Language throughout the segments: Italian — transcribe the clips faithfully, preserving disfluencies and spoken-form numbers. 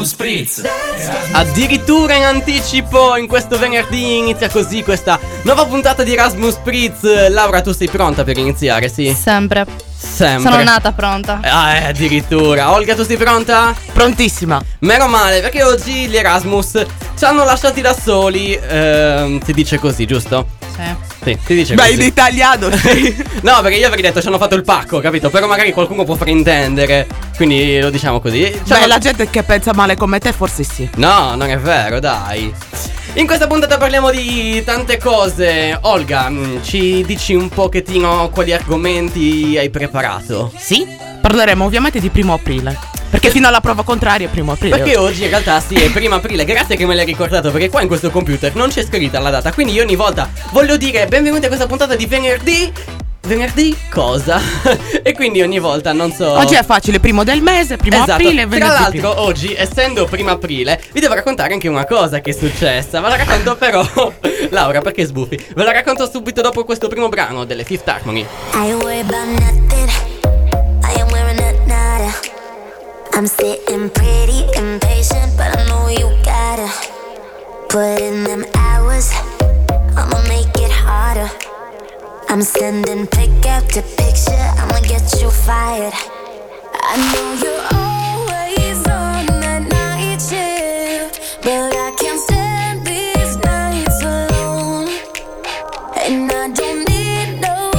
Erasmus Spritz. Addirittura in anticipo in questo venerdì inizia così questa nuova puntata di Erasmus Spritz. Laura, tu sei pronta per iniziare, sì? Sempre. Sempre. Sono nata pronta. Ah, eh, addirittura. Olga, tu sei pronta? Prontissima. Meno male, perché oggi gli Erasmus ci hanno lasciati da soli. Ehm, si dice così, giusto? Sì. Sì, si dice Beh, così. in italiano. No, perché io avrei detto ci hanno fatto il pacco, capito? Però magari qualcuno può fraintendere, quindi lo diciamo così. Cioè, Beh, la gente che pensa male come te forse sì. No, non è vero, dai. In questa puntata parliamo di tante cose. Olga, mh, ci dici un pochettino quali argomenti hai preparato? Sì? Parleremo ovviamente di primo aprile. Perché fino alla prova contraria è primo aprile. Perché oggi in realtà sì, è primo aprile. Grazie che me l'hai ricordato, perché qua in questo computer non c'è scritta la data. Quindi io ogni volta voglio dire benvenuti a questa puntata di venerdì. Venerdì cosa? E quindi ogni volta non so. Oggi è facile, primo del mese, primo esatto. aprile, venerdì. Tra l'altro primo. oggi, essendo primo aprile, vi devo raccontare anche una cosa che è successa. Ve la racconto però Laura, perché sbuffi? Ve la racconto subito dopo questo primo brano delle Fifth Harmony. I worry about nothing. I am wearing a nada. I'm sitting pretty impatient, but I know you gotta put in them hours. I'ma make it harder. I'm sending pick after picture, I'ma get you fired. I know you're always on that night shift, but I can't stand these nights alone. And I don't need no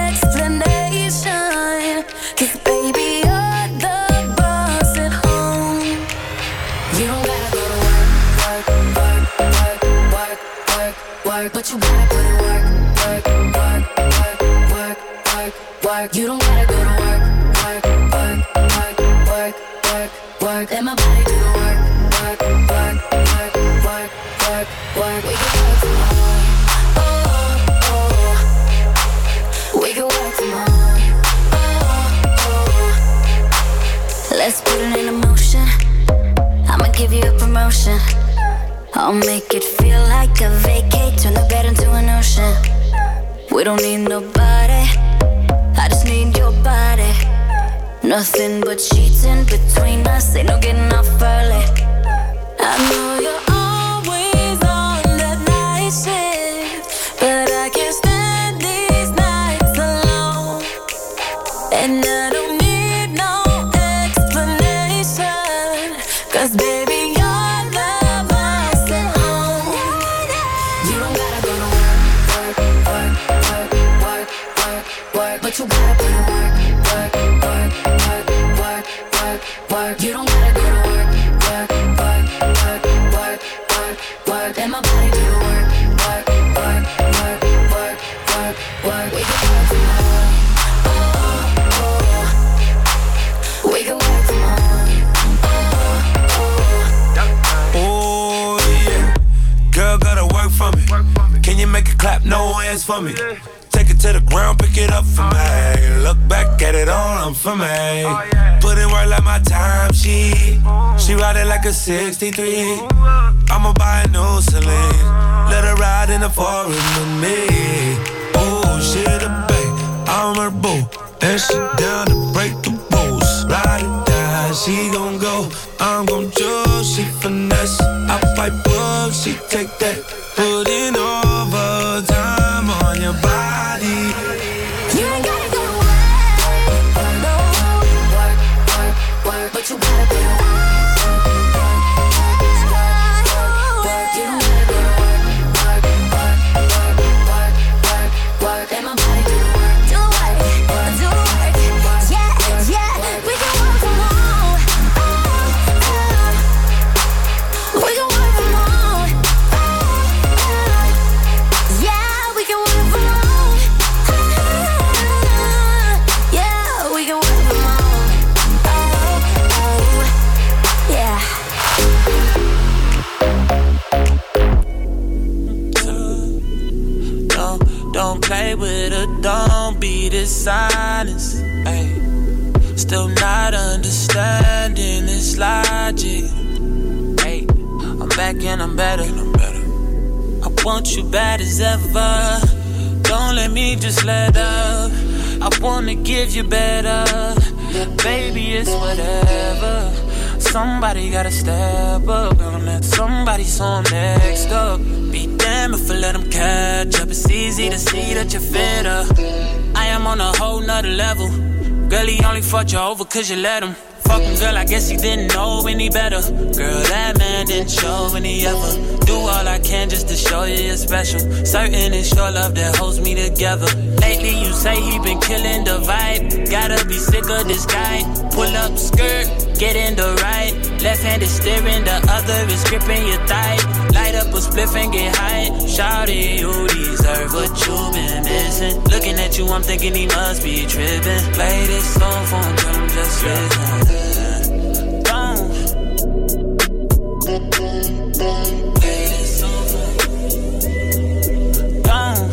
explanation, 'cause baby you're the boss at home. You don't gotta go to work, work, work, work, work, work, work, but you gotta put in work, work, work, work, work, work, work. You don't gotta go to work, work, work, work, work, work, work. Let my body do the work, work, work, work, work, work, work. We can work from home, oh, oh. We can work from home, oh, oh. Let's put it in motion. I'ma give you a promotion. I'll make it feel like a vacate, turn the bed into an ocean. We don't need nobody, I just need your body. Nothing but cheating between us, ain't no getting off early. I know you're always on that night shift, but I can't stand these nights alone. And I don't need no explanation, 'cause baby you're the boss at home. You don't gotta go to work, work, work, work, work, work, but you gotta put in work, work, work, work, work, work, work. You don't gotta go to work, work, work, work, work, work, work. Let my body do the work, work, work, work, work, work, work. We can work from home, oh, oh. We can work from home, oh, oh. Oh yeah, girl gotta work for me. Can you make it clap? No hands for me. Take it to the ground, pick it up for me. Look back at it all, I'm for me. Put in work like my time sheet. She ride it like a sixty-three. I'ma buy a new Celine. Let her ride in the forest with me. Oh, she the babe, I'm her boo. And she down to break the rules. Ride or die, she gon' go. I'm gon' choose, she finesse. I pipe up, she take that. Put in overtime on your body. You ain't gotta go to work, no. Work, work, work, but you gotta put in work, work, work, work. You don't gotta go to work, work, work, work, work, work, work. Let my body do the work, do the work, do the work. Yeah, yeah, we can work from home, oh, oh. We can work from home, oh, oh. Yeah, we can work from home, oh, yeah, we can work from home, oh, oh. Yeah. Don't, don't play with her, don't be dishonest. Ay. Still not understanding this logic. Ay. I'm back and I'm better. I want you bad as ever. Don't let me just let up. I wanna give you better. Baby, it's whatever. somebody gotta step up. Gonna let somebody so next up. Be damn if I let them catch up. It's easy to see that you're fit up. I am on a whole nother level. Girl, he only fucked you over cause you let him. Fuck him, girl, I guess he didn't know any better. Girl, that man didn't show any ever. Do all I can just to show you you're special. Certain it's your love that holds me together. Lately you say he been killing the vibe. Gotta be sick of this guy. Pull up skirt, get in the right. Left hand is steering, the other is gripping your thigh. Light up a spliff and get high. Shawty, you deserve what you've been missing. Looking at you, I'm thinking he must be tripping. Play this song for him, tell him just listen. Don't. Play this song for him. Don't.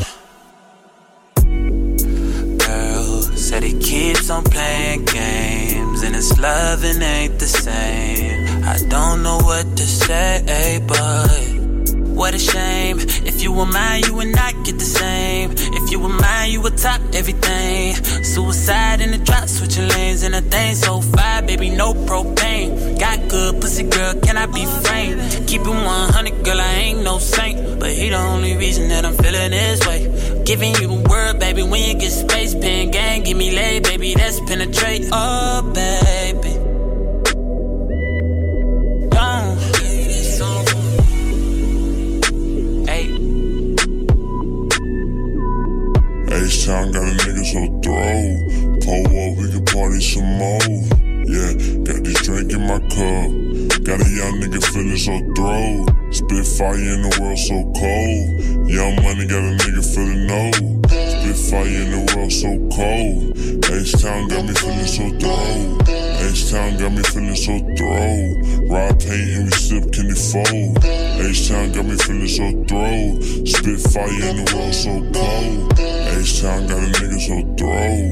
Girl said he keeps on playing games and his loving ain't the same. I don't know what to say, but what a shame. If you were mine, you would not get the same. If you were mine, you would top everything. Suicide in the drop, switching lanes in a thing so fire, baby, no propane. Got good pussy, girl, can I be framed? Keep it one hundred, girl, I ain't no saint, but he the only reason that I'm feeling this way. Giving you a word, baby, when you get space. Pen gang, give me lay, baby, that's penetrate. Oh, baby. H-Town got a nigga so throw. Pull up, we can party some more. Yeah, got this drink in my cup. Got a young nigga feeling so throw. Spit fire in the world so cold. Young money got a nigga feeling no. Spit fire in the world so cold. H-Town got me feeling so throw. H-Town got me feeling so throw. Ride paint and we sip candy fold. H-Town got me feeling so throw. Spit fire in the world so cold. H-Town got a nigga so throw.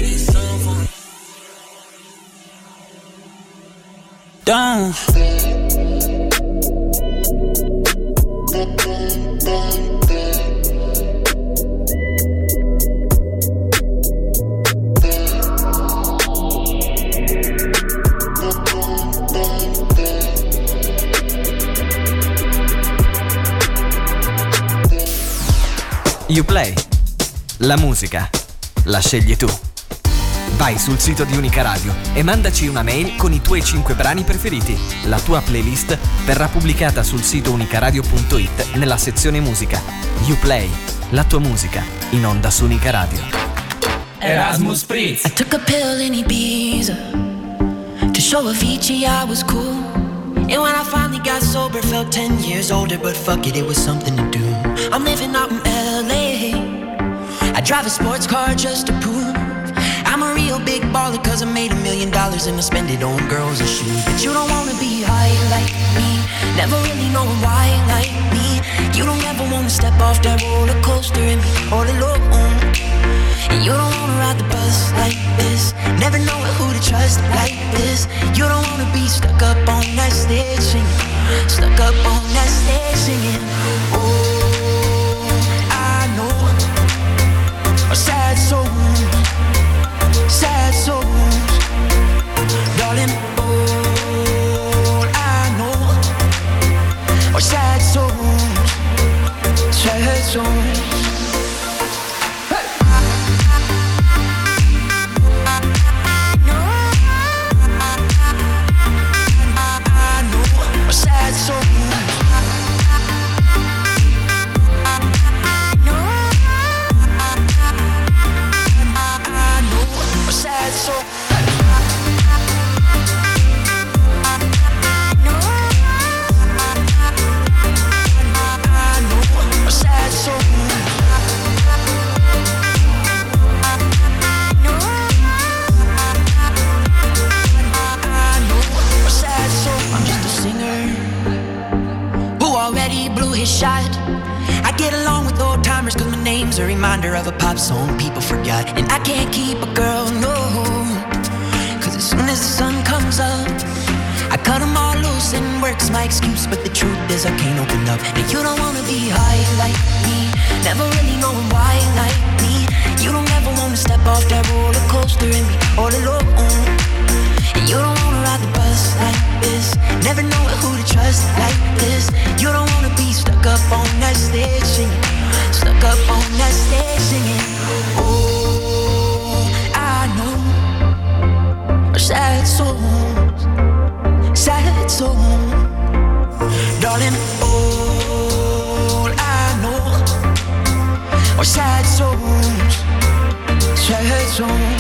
Don't. You Play. La musica la scegli tu. Vai sul sito di Unica Radio e mandaci una mail con i tuoi cinque brani preferiti. La tua playlist verrà pubblicata sul sito unicaradio punto it nella sezione musica. You Play, la tua musica in onda su Unica Radio. Erasmus Spritz. I took a pill in Ibiza to show Avicii I was cool. And when I finally got sober, felt ten years older, but fuck it, it was something to do. I'm living out in L A. I drive a sports car just to prove I'm a real big baller, cause I made a million dollars and I spend it on girls and shoes. But you don't wanna be high like me, never really knowing why like me. You don't ever wanna step off that roller coaster and be all alone. And you don't wanna ride the bus like this, never knowing who to trust like this. You don't wanna be stuck up on that stage singing, stuck up on that stage singing. Oh, I know a sad soul, sad souls, darling. All I know are sad souls, sad souls. A reminder of a pop song people forgot. And I can't keep a girl, no, cause as soon as the sun comes up, I cut them all loose and work's my excuse. But the truth is I can't open up. And you don't wanna be high like me, never really knowing why like me. You don't ever wanna step off that roller coaster and be all alone. And you don't wanna ride the bus like this, on that stage singing. Oh, I know sad songs, sad songs, darling. All I know are sad songs, sad songs.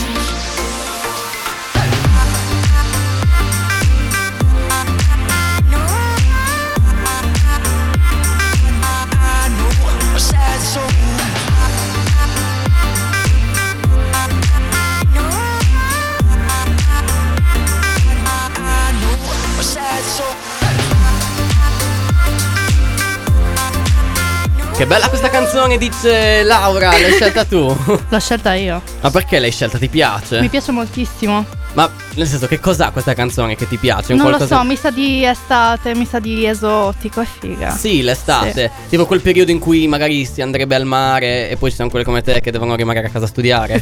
Che bella questa canzone, dice Laura, l'hai scelta tu? L'ho scelta io. Ma perché l'hai scelta? Ti piace? Mi piace moltissimo. Ma nel senso, che cos'ha questa canzone che ti piace? Un Non qualcosa... lo so, mi sa di estate, mi sa di esotico, è figa. Sì, l'estate. Sì. Tipo quel periodo in cui magari si andrebbe al mare e poi ci sono quelle come te che devono rimanere a casa a studiare.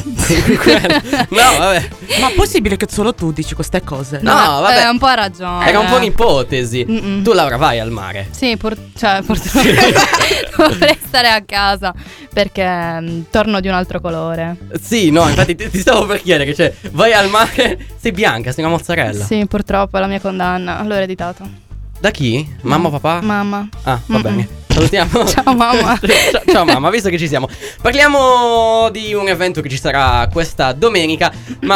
No, vabbè. Ma è possibile che solo tu dici queste cose? No, vabbè. Eh, un po' ha ragione. Era un po' un'ipotesi. Mm-mm. Tu, Laura, vai al mare? Sì, pur- cioè, purtroppo dovrei stare a casa perché mh, torno di un altro colore. Sì, no, infatti ti, ti stavo per chiedere, cioè, vai al mare, sei bianca, sei una mozzarella. Sì, purtroppo è la mia condanna. L'ho ereditato. Da chi? Mamma o papà? Mamma. Ah, va Mm-mm. bene. Salutiamo. Ciao mamma. ciao, ciao mamma, visto che ci siamo. Parliamo di un evento che ci sarà questa domenica.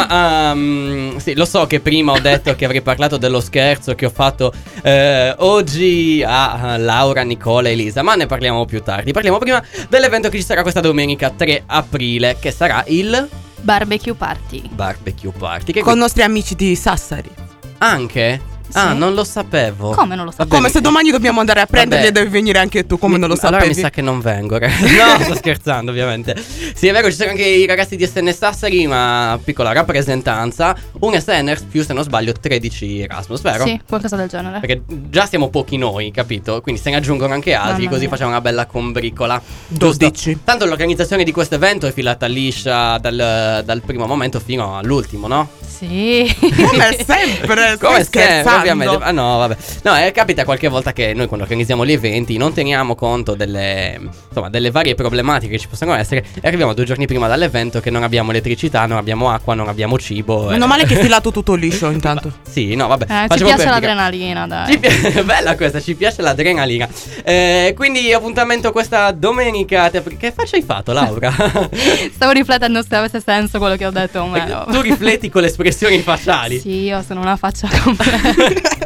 Ma um, sì, lo so che prima ho detto che avrei parlato dello scherzo che ho fatto eh, oggi a Laura, Nicola e Elisa, ma ne parliamo più tardi. Parliamo prima dell'evento che ci sarà questa domenica tre aprile, che sarà il Barbecue party. Barbecue Party, che Con i nostri amici di Sassari. anche? Sì. Ah, non lo sapevo. Come non lo sapevo? Come se domani dobbiamo andare a prenderli Vabbè. e devi venire anche tu, come Mi- non lo Allora sapevi? mi sa che non vengo. ragazzi. No, sto scherzando, ovviamente. Sì, è vero, ci sono anche i ragazzi di S N Sassari, ma piccola rappresentanza. Un S N più, se non sbaglio, tredici Erasmus, vero? Sì, qualcosa del genere. Perché già siamo pochi noi, capito? Quindi se ne aggiungono anche altri, Mamma così mia. facciamo una bella combricola. Giusto? dodici. Tanto l'organizzazione di questo evento è filata liscia dal, dal primo momento fino all'ultimo, no? Sì. Come sempre, Come stai sempre, scherzando? ovviamente. Ah no, vabbè. No, eh, capita qualche volta che noi quando organizziamo gli eventi non teniamo conto delle, insomma, delle varie problematiche che ci possono essere e arriviamo due giorni prima dall'evento che non abbiamo elettricità, non abbiamo acqua, non abbiamo cibo. Meno eh. male che è filato tutto liscio intanto. Sì, no, vabbè. Eh, ci facciamo piace per- l'adrenalina, dai. Ci pi- Bella questa, ci piace l'adrenalina. Eh, quindi appuntamento questa domenica. Te- Che faccia hai fatto, Laura? Stavo riflettendo se avesse senso quello che ho detto o meno. Tu rifletti con le espressioni facciali. Sì, io sono una faccia completa.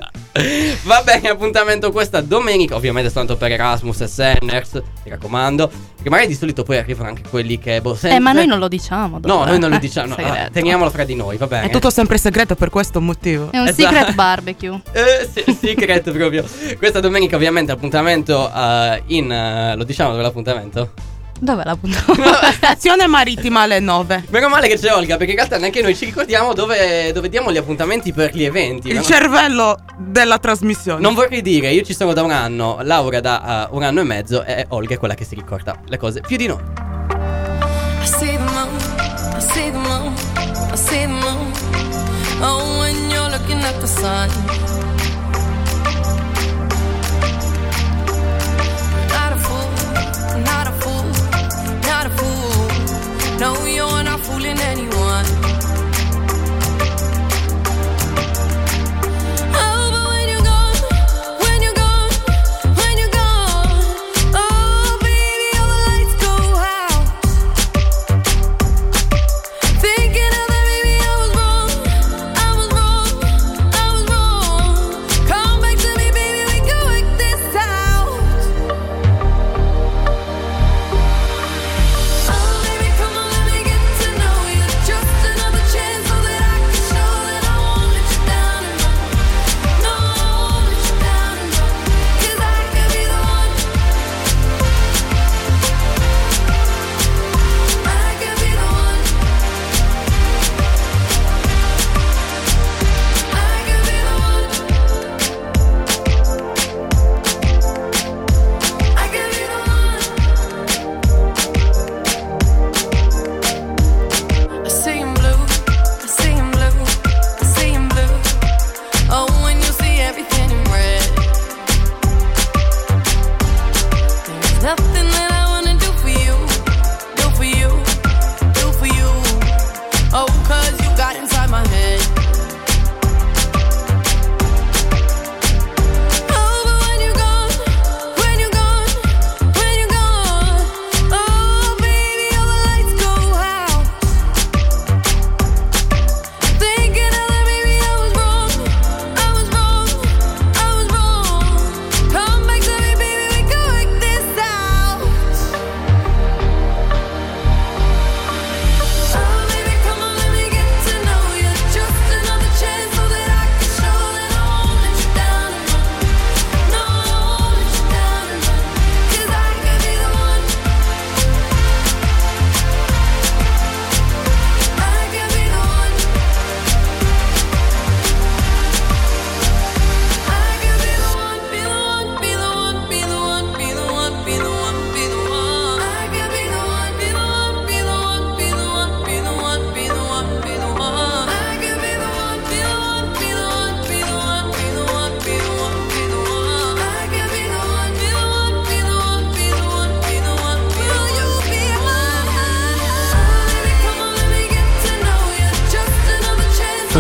Va bene, appuntamento questa domenica. Ovviamente soltanto per Erasmus e Senners, mi raccomando. Perché magari di solito poi arrivano anche quelli che boh, sempre... Eh, ma noi non lo diciamo. No, dov'è? noi non lo Eh, diciamo. no, segreto. ah, teniamolo fra di noi, va bene. È tutto sempre segreto per questo motivo. È un Esatto. secret barbecue. Eh, sì, secret proprio. Questa domenica ovviamente appuntamento eh, in... eh, lo diciamo dove è l'appuntamento? Dov'è la puntata? Stazione marittima alle nove. Meno male che c'è Olga, perché in realtà neanche noi ci ricordiamo dove, dove diamo gli appuntamenti per gli eventi. Il Ma no- cervello della trasmissione. Non vorrei dire, io ci sono da un anno, Laura da uh, un anno e mezzo e Olga è quella che si ricorda le cose più di noi. I see the moon, I see the moon, I see the moon. Oh, when you're looking at the sun. Not a fool, not a fool, not a fool. No, you're not fooling anyone. Oh, but when you're gone, when you're gone, when you're gone. Oh, baby, all the lights go out. Thinking of that, maybe I was wrong, I was wrong, I was wrong. Come back to me, baby, we can work this out. Oh, baby, come on, let me get to know you. Just another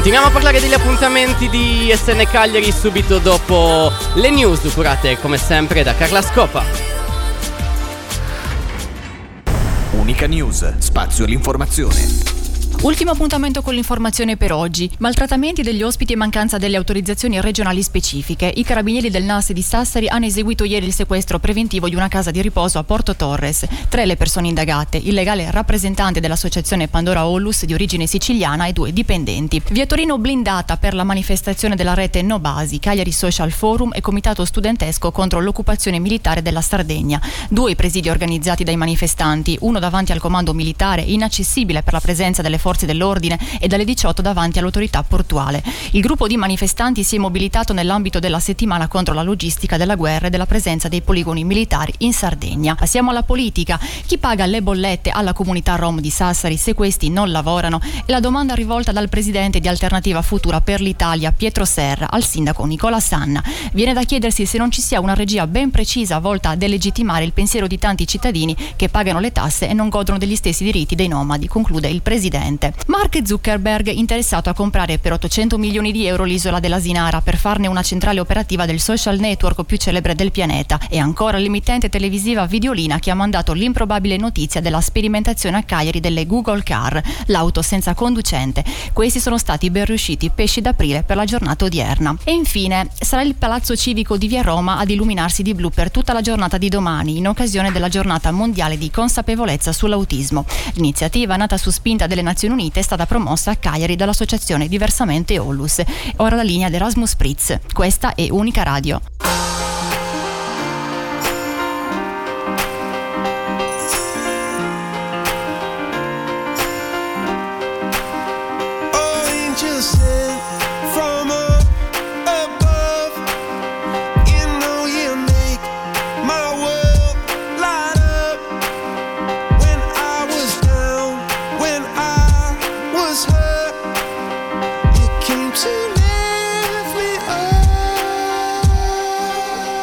Continuiamo a parlare degli appuntamenti di S N Cagliari subito dopo le news curate come sempre da Carla Scopa. Unica News, spazio all'informazione. Ultimo appuntamento con l'informazione per oggi. Maltrattamenti degli ospiti e mancanza delle autorizzazioni regionali specifiche. I carabinieri del N A S di Sassari hanno eseguito ieri il sequestro preventivo di una casa di riposo a Porto Torres. Tre le persone indagate, il legale rappresentante dell'associazione Pandora Ollus di origine siciliana e due dipendenti. Via Torino blindata per la manifestazione della rete No Basi, Cagliari Social Forum e Comitato Studentesco contro l'occupazione militare della Sardegna. Due i presidi organizzati dai manifestanti, uno davanti al comando militare inaccessibile per la presenza delle forze dell'ordine e dalle diciotto davanti all'autorità portuale. Il gruppo di manifestanti si è mobilitato nell'ambito della settimana contro la logistica della guerra e della presenza dei poligoni militari in Sardegna. Passiamo alla politica. Chi paga le bollette alla comunità rom di Sassari se questi non lavorano? È la domanda rivolta dal presidente di Alternativa Futura per l'Italia Pietro Serra al sindaco Nicola Sanna. Viene da chiedersi se non ci sia una regia ben precisa volta a delegittimare il pensiero di tanti cittadini che pagano le tasse e non godono degli stessi diritti dei nomadi, conclude il presidente. Mark Zuckerberg interessato a comprare per ottocento milioni di euro l'isola della Sinara per farne una centrale operativa del social network più celebre del pianeta, e ancora l'emittente televisiva Videolina che ha mandato l'improbabile notizia della sperimentazione a Cagliari delle Google Car, l'auto senza conducente. Questi sono stati ben riusciti pesci d'aprile per la giornata odierna. E infine sarà il Palazzo Civico di Via Roma ad illuminarsi di blu per tutta la giornata di domani in occasione della giornata mondiale di consapevolezza sull'autismo. L'iniziativa, nata su spinta delle Nazioni Unite, è stata promossa a Cagliari dall'associazione Diversamente Ollus. Ora la linea di Erasmus Spritz. Questa è Unica Radio. To lift me up.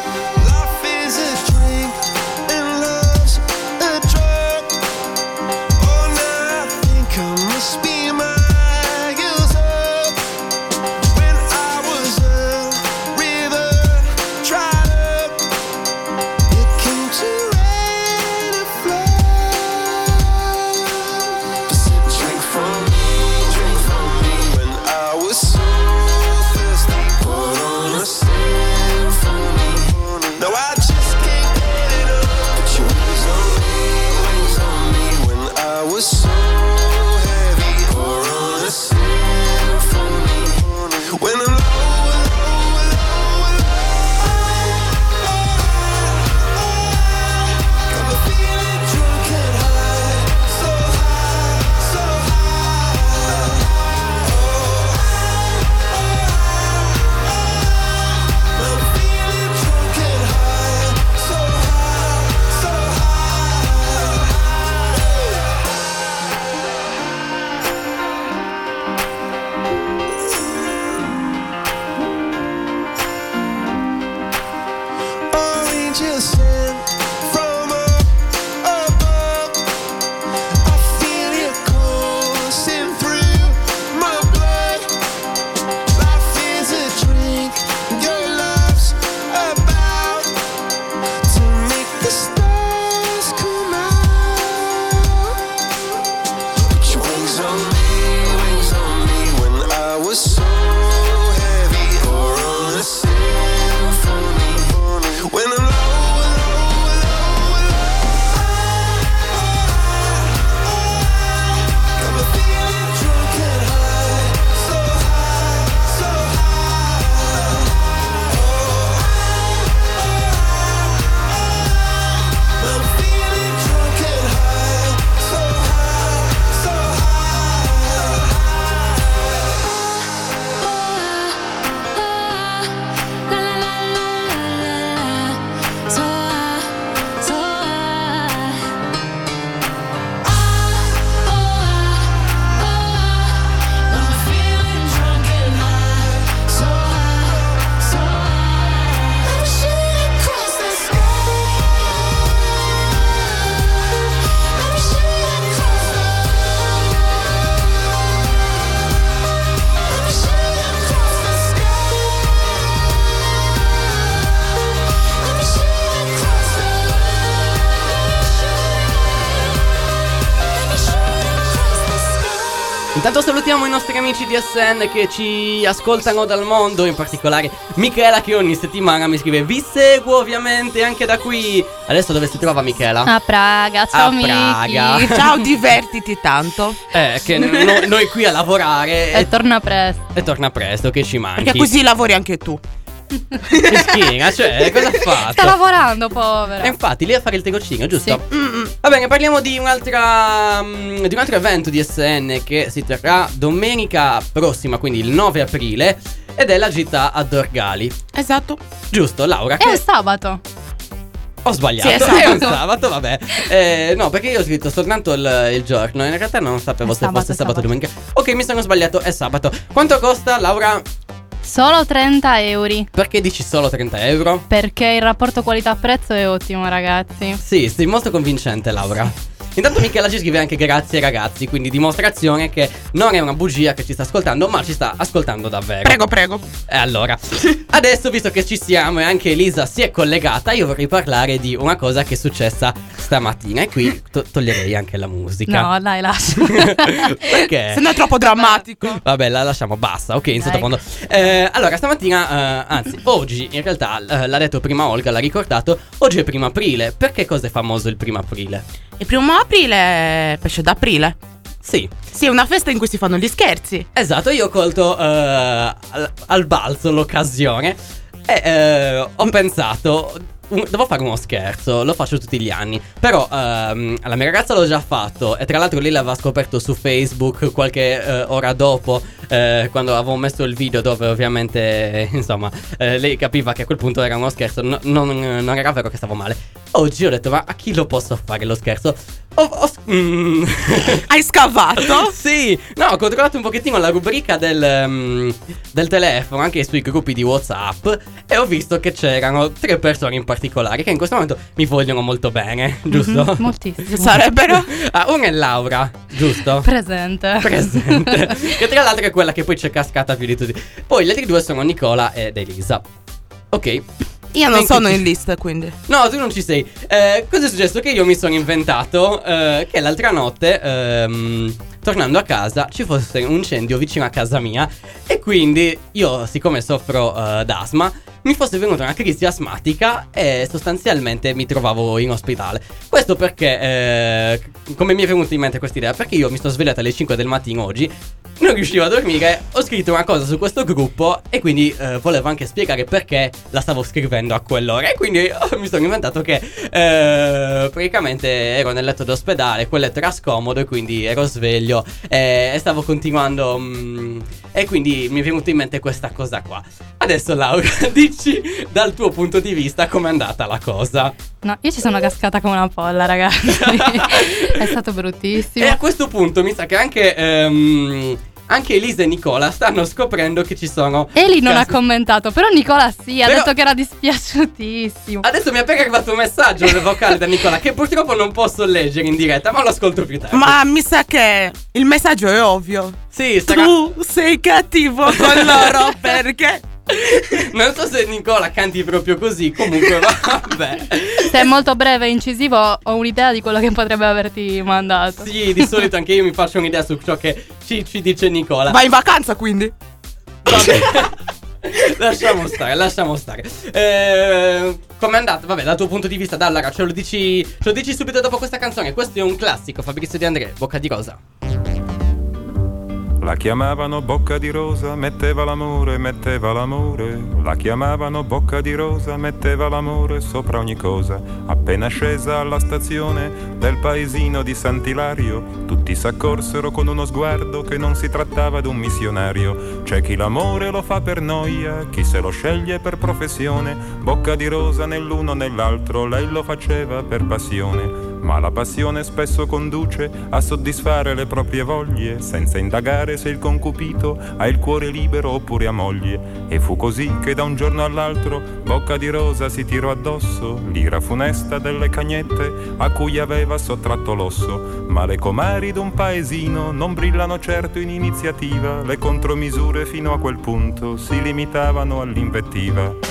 Intanto salutiamo i nostri amici di S N che ci ascoltano dal mondo, in particolare Michela che ogni settimana mi scrive: vi seguo ovviamente anche da qui. Adesso dove si trova Michela? A Praga, ciao A Praga. Miki. Ciao, divertiti tanto. Eh, che no- noi qui a lavorare E torna presto. E torna presto, che ci manchi. Perché così lavori anche tu. Che schina, cioè, cosa ha fatto? Sta lavorando, povera. E infatti lì a fare il tegocino, giusto? Sì. Mm-mm. Va bene, parliamo di un'altra mm, di un altro evento di S N che si terrà domenica prossima, quindi il nove aprile, ed è la gita a Dorgali. Esatto. Giusto, Laura? È un sabato. Ho sbagliato, Sì, è è un sabato. sabato, vabbè. Eh, no, perché io ho scritto soltanto il, il giorno. In realtà non sapevo È se sabato, fosse è sabato o sabato. domenica. Ok, mi sono sbagliato, è sabato. Quanto costa, Laura? Solo trenta euro. Perché dici solo trenta euro? Perché il rapporto qualità-prezzo è ottimo, ragazzi. Sì, sei molto convincente, Laura. Intanto Michela ci scrive anche grazie ragazzi, quindi dimostrazione che non è una bugia che ci sta ascoltando, ma ci sta ascoltando davvero. Prego, prego. E allora, adesso visto che ci siamo e anche Elisa si è collegata, io vorrei parlare di una cosa che è successa stamattina. E qui to- toglierei anche la musica. No, dai, lascia. Perché? Se no è troppo drammatico. Vabbè, la lasciamo, basta, ok, in Dai. sottofondo. Eh, allora, stamattina, eh, anzi, oggi, in realtà, eh, l'ha detto prima Olga, l'ha ricordato, oggi è primo aprile. Perché cosa è famoso il primo aprile? Il primo aprile è pesce d'aprile. Sì, Sì, è una festa in cui si fanno gli scherzi. esatto, io ho colto eh, al, al balzo l'occasione e eh, ho pensato, un- devo fare uno scherzo, lo faccio tutti gli anni, però ehm, la mia ragazza l'ho già fatto e tra l'altro lei l'aveva scoperto su Facebook qualche eh, ora dopo, eh, quando avevo messo il video dove ovviamente, eh, insomma, eh, lei capiva che a quel punto era uno scherzo, no- non, non era vero che stavo male. Oggi ho detto, ma a chi lo posso fare lo scherzo? Ho, ho s- mm. Hai scavato? Sì, no, ho controllato un pochettino la rubrica del, mm, del telefono, anche sui gruppi di WhatsApp, e ho visto che c'erano tre persone in particolare che in questo momento mi vogliono molto bene, giusto? Moltissimo. Sarebbero? Ah, una è Laura, giusto? Presente. Presente. Che tra l'altro è quella che poi c'è cascata più di tutti. Poi gli altri due sono Nicola ed Elisa. Ok. Io non Anche sono ci- in lista, quindi. No, tu non ci sei. Eh, cosa è successo? Che io mi sono inventato eh, che l'altra notte, ehm, tornando a casa, ci fosse un incendio vicino a casa mia. E quindi io, siccome soffro eh, d'asma, mi fosse venuta una crisi asmatica e sostanzialmente mi trovavo in ospedale. Questo perché, eh, come mi è venuta in mente questa idea? Perché io mi sono svegliata alle cinque del mattino oggi, non riuscivo a dormire, ho scritto una cosa su questo gruppo e quindi eh, volevo anche spiegare perché la stavo scrivendo a quell'ora. E quindi oh, mi sono inventato che eh, praticamente ero nel letto d'ospedale, quel letto era scomodo e quindi ero sveglio eh, e stavo continuando mm, e quindi mi è venuta in mente questa cosa qua. Adesso Laura, dici dal tuo punto di vista com'è andata la cosa. No, io ci sono cascata come una polla, ragazzi. È stato bruttissimo. E a questo punto mi sa che anche ehm, anche Elisa e Nicola stanno scoprendo che ci sono Eli non ha casi- commentato, però Nicola sì, ha Però- detto che era dispiaciutissimo. Adesso mi è appena arrivato un messaggio vocale da Nicola che purtroppo non posso leggere in diretta, ma lo ascolto più tardi. Ma mi sa che il messaggio è ovvio. Sì, sarà... Tu sei cattivo con loro perché? Non so se Nicola canti proprio così, comunque vabbè. Se è molto breve e incisivo, ho un'idea di quello che potrebbe averti mandato. Sì, di solito anche io mi faccio un'idea su ciò che ci, ci dice Nicola. Vai in vacanza quindi? Vabbè. Lasciamo stare, lasciamo stare. Eh, com'è andata? Vabbè, dal tuo punto di vista, Dallara, ce lo dici, ce lo dici subito dopo questa canzone. Questo è un classico, Fabrizio De André, Bocca di Rosa. La chiamavano Bocca di Rosa, metteva l'amore, metteva l'amore. La chiamavano Bocca di Rosa, metteva l'amore sopra ogni cosa. Appena scesa alla stazione del paesino di Sant'Ilario, tutti s'accorsero con uno sguardo che non si trattava d'un missionario. C'è chi l'amore lo fa per noia, chi se lo sceglie per professione. Bocca di Rosa nell'uno nell'altro, lei lo faceva per passione. Ma la passione spesso conduce a soddisfare le proprie voglie, senza indagare se il concupito ha il cuore libero oppure ha moglie. E fu così che da un giorno all'altro Bocca di Rosa si tirò addosso l'ira funesta delle cagnette a cui aveva sottratto l'osso. Ma le comari d'un paesino non brillano certo in iniziativa, le contromisure fino a quel punto si limitavano all'invettiva.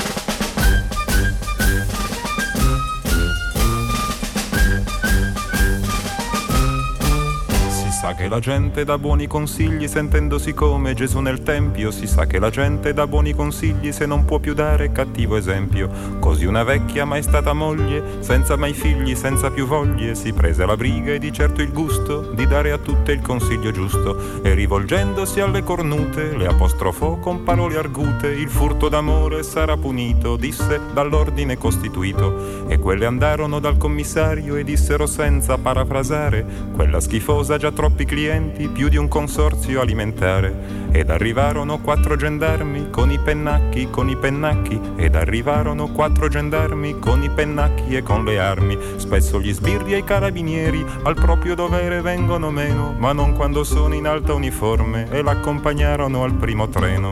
Sa che la gente dà buoni consigli sentendosi come Gesù nel tempio. Si sa che la gente dà buoni consigli se non può più dare cattivo esempio. Così una vecchia mai stata moglie, senza mai figli, senza più voglie, si prese la briga e di certo il gusto di dare a tutte il consiglio giusto. E rivolgendosi alle cornute le apostrofò con parole argute. Il furto d'amore sarà punito, disse, dall'ordine costituito. E quelle andarono dal commissario e dissero senza parafrasare: quella schifosa ha già troppi clienti, più di un consorzio alimentare. Ed arrivarono quattro gendarmi con i pennacchi, con i pennacchi. Ed arrivarono quattro gendarmi con i pennacchi e con le armi. Spesso gli sbirri e i carabinieri al proprio dovere vengono meno, ma non quando sono in alta uniforme, e l'accompagnarono al primo treno.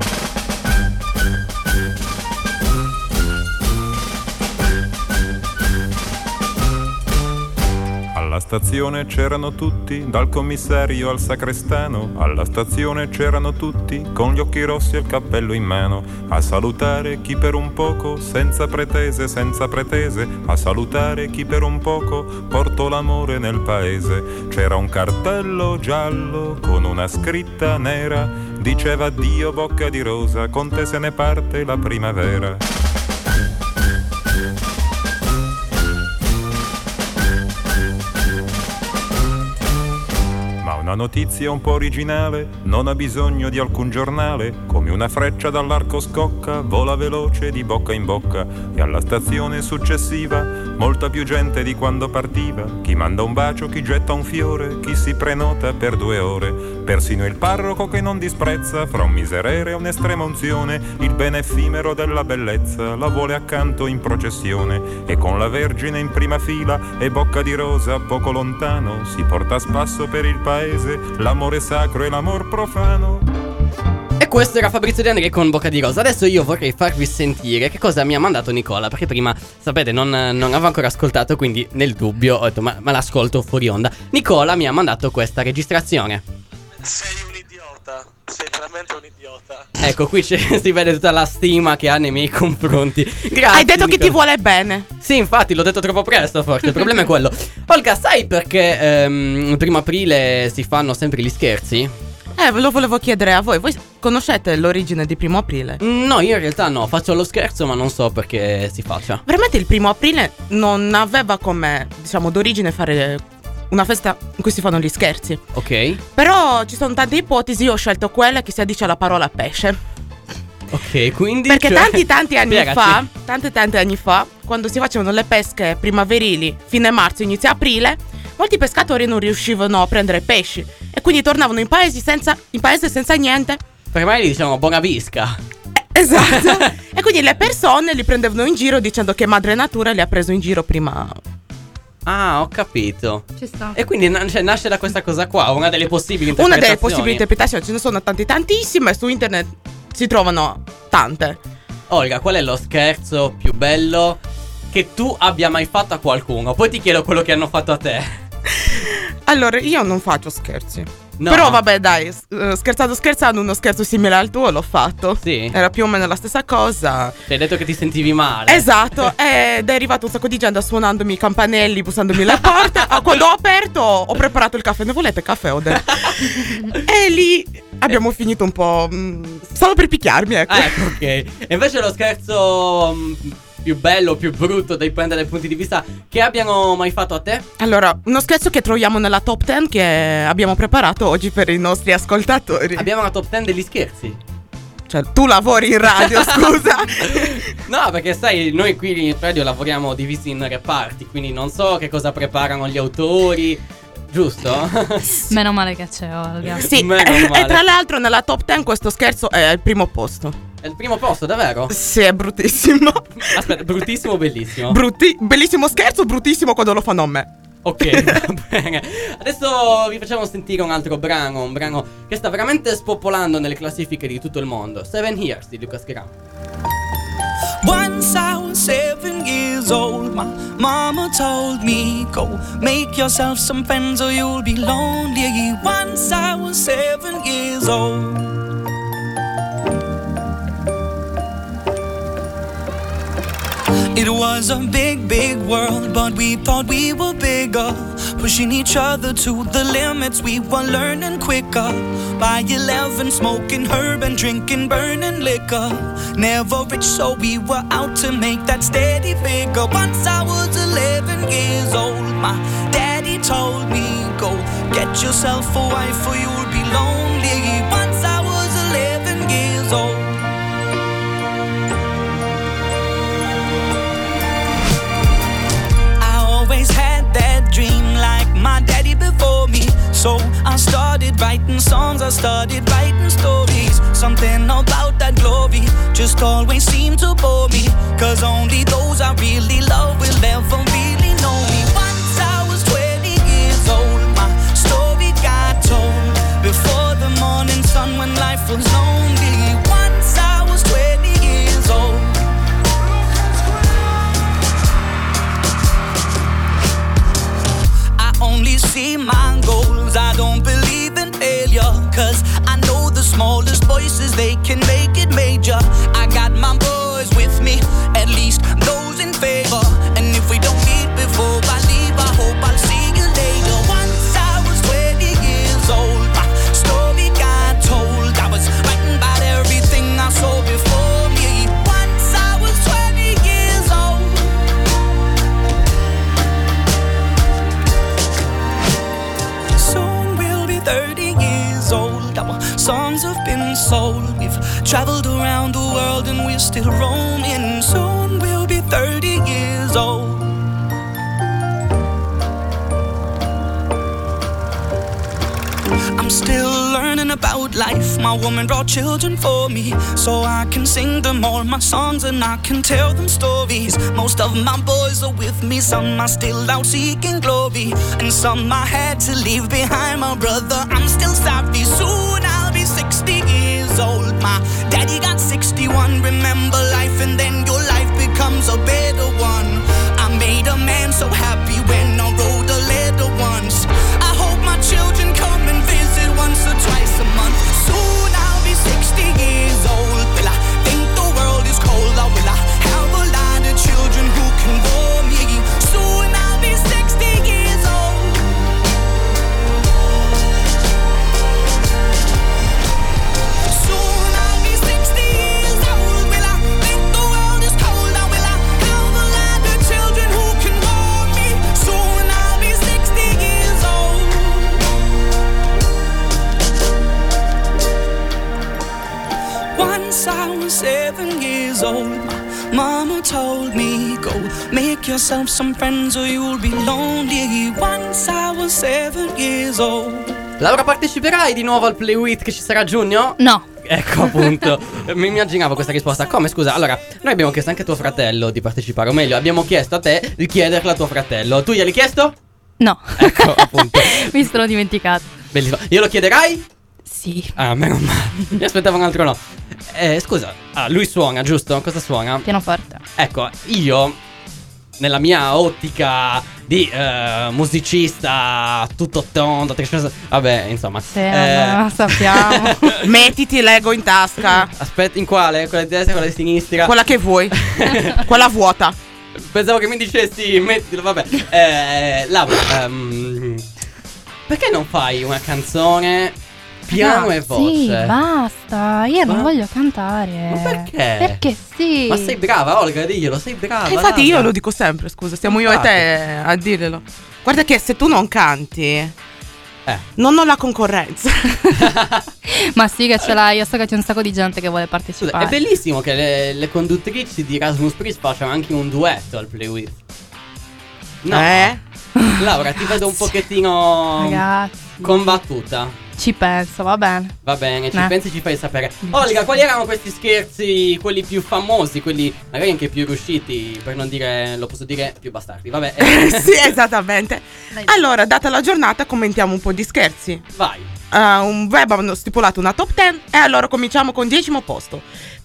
Alla stazione c'erano tutti, dal commissario al sacrestano. Alla stazione c'erano tutti, con gli occhi rossi e il cappello in mano, a salutare chi per un poco, senza pretese, senza pretese, a salutare chi per un poco portò l'amore nel paese. C'era un cartello giallo con una scritta nera, diceva addio bocca di rosa, con te se ne parte la primavera. Una notizia un po' originale non ha bisogno di alcun giornale. Come una freccia dall'arco scocca, vola veloce di bocca in bocca. E alla stazione successiva molta più gente di quando partiva. Chi manda un bacio, chi getta un fiore, chi si prenota per due ore. Persino il parroco che non disprezza, fra un miserere e un'estrema unzione, il bene effimero della bellezza la vuole accanto in processione. E con la Vergine in prima fila e bocca di rosa poco lontano, si porta a spasso per il paese l'amore sacro e l'amor profano. E questo era Fabrizio De André con Bocca di Rosa. Adesso io vorrei farvi sentire che cosa mi ha mandato Nicola, perché prima, sapete, non, non avevo ancora ascoltato, quindi nel dubbio ho detto ma, ma l'ascolto fuori onda. Nicola mi ha mandato questa registrazione. Sei un idiota, sei veramente un idiota. Ecco, qui si vede tutta la stima che ha nei miei confronti. Grazie. Hai detto Nicola. che ti vuole bene. Sì, infatti, l'ho detto troppo presto, forse. Il problema è quello. Olga, sai perché ehm, il primo aprile si fanno sempre gli scherzi? Eh, ve lo volevo chiedere a voi. Voi conoscete l'origine di primo aprile? No, io in realtà no, faccio lo scherzo, ma non so perché si faccia. Veramente il primo aprile non aveva come, diciamo, d'origine fare una festa in cui si fanno gli scherzi. Ok. Però ci sono tante ipotesi, io ho scelto quella che si addice alla parola pesce. Ok, quindi Perché cioè... tanti tanti anni Spiegaci. fa, tanti tanti anni fa, quando si facevano le pesche primaverili, fine marzo, inizio aprile, molti pescatori non riuscivano a prendere pesci e quindi tornavano in paesi senza, in paese senza niente. Perché magari diciamo buona pesca. Eh, esatto. E quindi le persone li prendevano in giro dicendo che madre natura li ha preso in giro prima. Ah, ho capito. Ci sta. E quindi na- cioè, nasce da questa cosa qua, una delle possibili Una interpretazioni. delle possibili interpretazioni, ce ne sono tanti tantissime, su internet si trovano tante. Olga, qual è lo scherzo più bello che tu abbia mai fatto a qualcuno? Poi ti chiedo quello che hanno fatto a te. Allora, io non faccio scherzi. No. Però vabbè dai, s- eh, scherzando scherzando, uno scherzo simile al tuo l'ho fatto. Sì. Era più o meno la stessa cosa. Ti hai detto che ti sentivi male. Esatto, ed è arrivato un sacco di gente suonandomi i campanelli, bussandomi alla porta. Ah, quando ho aperto ho preparato il caffè. Ne volete caffè o de- E lì abbiamo finito un po'. mm, Stavo per picchiarmi, ecco. Ah, ecco, ok. E invece lo scherzo mm, più bello, più brutto, dipende dai punti di vista, che abbiano mai fatto a te? Allora, uno scherzo che troviamo nella top dieci che abbiamo preparato oggi per i nostri ascoltatori. Abbiamo una top dieci degli scherzi. Cioè, tu lavori in radio, scusa. No, perché sai, noi qui in radio lavoriamo divisi in reparti, quindi non so che cosa preparano gli autori, giusto? Meno male che c'è Olga. Sì, Meno e, male. e tra l'altro nella top dieci questo scherzo è al primo posto. È il primo posto, davvero? Sì, è bruttissimo. Aspetta, bruttissimo o bellissimo? Brutti- bellissimo scherzo, bruttissimo quando lo fanno a me. Ok, va bene. Adesso vi facciamo sentire un altro brano, un brano che sta veramente spopolando nelle classifiche di tutto il mondo. Seven Years di Luca Scheran. Once I was seven years old, my mama told me, go make yourself some friends or you'll be lonely. Once I was seven years old. It was a big, big world, but we thought we were bigger. pushing each other to the limits. We were learning quicker. By eleven, smoking herb and drinking burning liquor. Never rich, so we were out to make that steady figure. Once I was eleven years old, my daddy told me, go get yourself a wife or you'll be lonely. Once I was eleven years old. I always had that dream like my daddy before me. So I started writing songs, I started writing stories. Something about that glory just always seemed to bore me. Cause only those I really love will ever really know me. Once I was twenty years old, my story got told. Before the morning sun when life was lonely. Once I was twenty years old. I only see my goals, I don't believe in failure. Cause I know the smallest voices, they can make it major. I got my boys with me, at least those in favor. And if we don't meet before I leave, I hope I'll see you later. Once I was twenty years old, my story got told. I was writing about everything I saw before me. Once I was twenty years old. Soon we'll be thirty years old. Our songs have been sold. We've traveled around the world and we're still roaming. Soon we'll be thirty years old. I'm still learning about life. My woman brought children for me, so I can sing them all my songs and I can tell them stories. Most of my boys are with me, some are still out seeking glory, and some I had to leave behind. My brother, I'm still sorry. Soon I'll be sixty years old. My daddy got sixty-one. Remember life and then your life becomes a better one. I made a man so happy when I wrote a letter once. I hope my children come and visit once or twice a month. Soon I'll be sixty years old. Will I think the world is cold, or will I have a lot of children who can bore me? Soon I'll be sixty years old. Soon I'll be sixty years old. Will I think the world is cold, or will I have a lot of children who can bore me? Soon I'll be sixty years old. Once I was seven years old, my mama told me, go make yourself some friends or you'll be lonely. Once I was seven years old. Laura, parteciperai di nuovo al Play With che ci sarà a giugno? No. Ecco appunto, mi immaginavo questa risposta. Come, scusa? Allora, noi abbiamo chiesto anche a tuo fratello di partecipare, o meglio, abbiamo chiesto a te di chiederla a tuo fratello. Tu gliel'hai chiesto? No. Ecco, appunto. Mi sono dimenticato. Bellissimo. Glielo chiederai? Sì. Ah, meno male. Mi aspettavo un altro no. Eh, scusa, ah, lui suona, giusto? Cosa suona? Pianoforte. Ecco, io nella mia ottica di eh, musicista tutto tondo, vabbè, insomma. Sì, eh, lo sappiamo. Mettiti l'ego in tasca. Aspetta, in quale? Quella di destra, quella di sinistra? Quella che vuoi. Quella vuota. Pensavo che mi dicessi mettilo, vabbè. Eh, Laura, um, perché non fai una canzone piano no, e voce? Sì, basta. Io non Ma- voglio cantare. Ma perché? Perché sì. Ma sei brava, Olga, diglielo, sei brava. E infatti Laura. io lo dico sempre, scusa, siamo io e te a dirglielo. Guarda che se tu non canti, eh. non ho la concorrenza. Ma sì che ce l'hai, io so che c'è un sacco di gente che vuole partecipare. È bellissimo che le, le conduttrici di Erasmus Plus facciano anche un duetto al Play With. No. Eh? Laura, ti vedo un pochettino Ragazzi, combattuta. ci penso, va bene. Va bene, ci Eh. pensi e ci fai sapere. Olga, quali erano questi scherzi, quelli più famosi, quelli magari anche più riusciti, per non dire, lo posso dire, più bastardi. Vabbè. eh. Sì, esattamente. Allora, data la giornata, commentiamo un po' di scherzi. Vai. Uh, un web hanno stipulato una top dieci e allora cominciamo con decimo posto.